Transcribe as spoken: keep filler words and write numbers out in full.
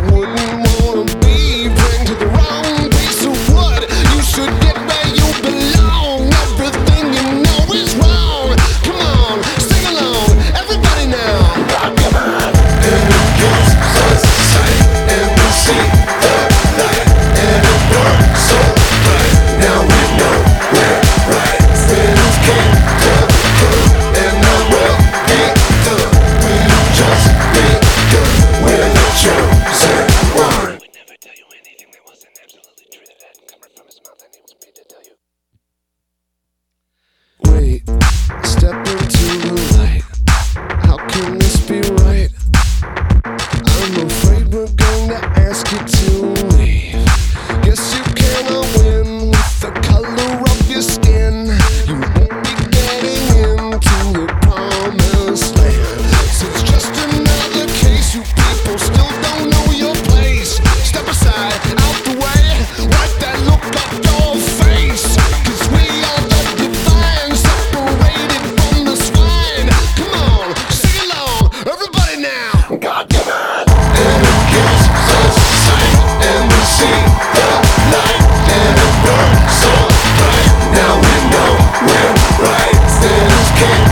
wouldn't wanna be praying to the wrong piece of wood. You should get where you belong. Everything you know is wrong. Come on, sing along, everybody now. Come on. And it gives us sight, and we see the light, and it burns so bright. Now we know we're right. Winds came to good, and now we'll be good. We just be good. We're the chosen one. Would never tell you anything that wasn't absolutely true that hadn't come right from his mouth, and he was paid to tell you. Wait, step into the light. How can this be right? I'm afraid we're gonna ask you to leave. Guess you cannot win with the color of your skin. You won't be getting into the promised land. So it's just another case. You people still don't know your place. Step aside, out the way. Wipe that look off your face. Cause we are the divine, separated from the swine. Come on, sing along, everybody now. God come on. And it gives us sight, and we see the light, and it burns so bright. Now we know we're right. Things can't